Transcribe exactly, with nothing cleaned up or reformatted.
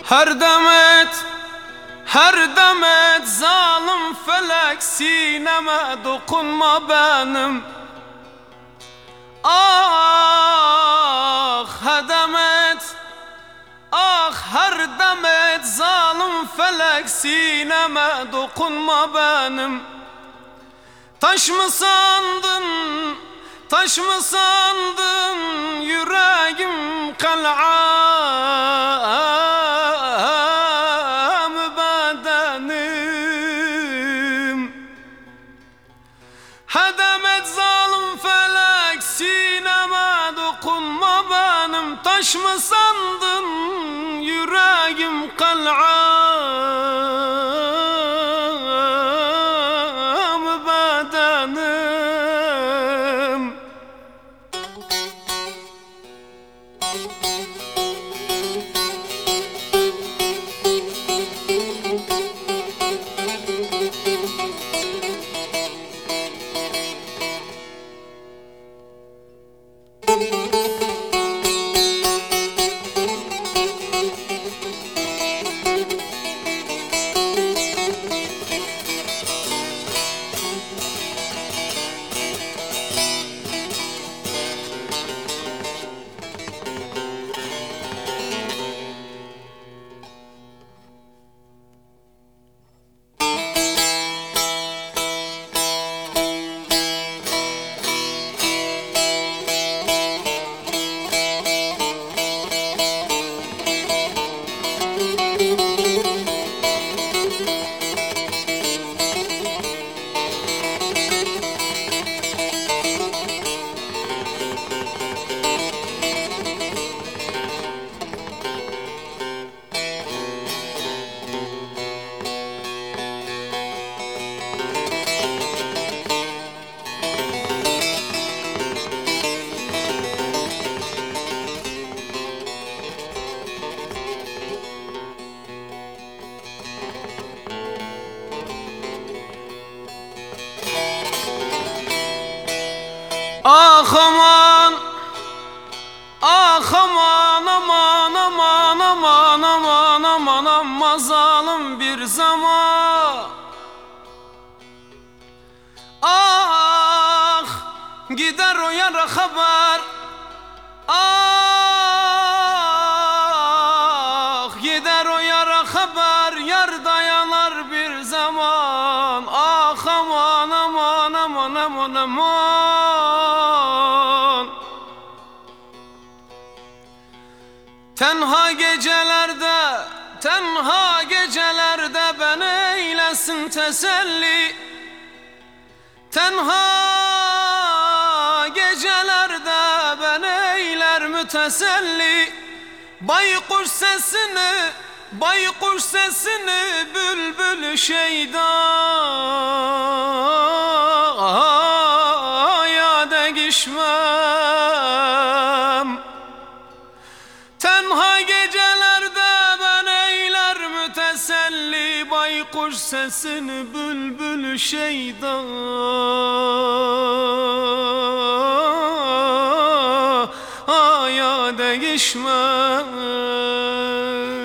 Her demet, her demet zalim felek sineme dokunma benim. Ah her demet, ah her demet zalim felek sineme dokunma benim. Taş mı sandın, taş mı sandın yüreğim kal'a Hedemet zalim felek sineme dokunma benim. Taş mı sandın yüreğim kal'am bedenim. Ah aman, ah aman aman aman aman aman aman aman zalim bir zaman. Ah gider o yara haber, ah gider o yara haber, yar dayanar bir zaman. Ah aman aman aman aman aman. Tenha gecelerde, tenha gecelerde beni eylesin teselli. Tenha gecelerde beni eyler müteselli. Baykuş sesini, baykuş sesini bülbül şeyda ya değişmem. Tenha gecelerde ben eyler müteselli. Baykuş sesini bülbül şeyda ya değişmem.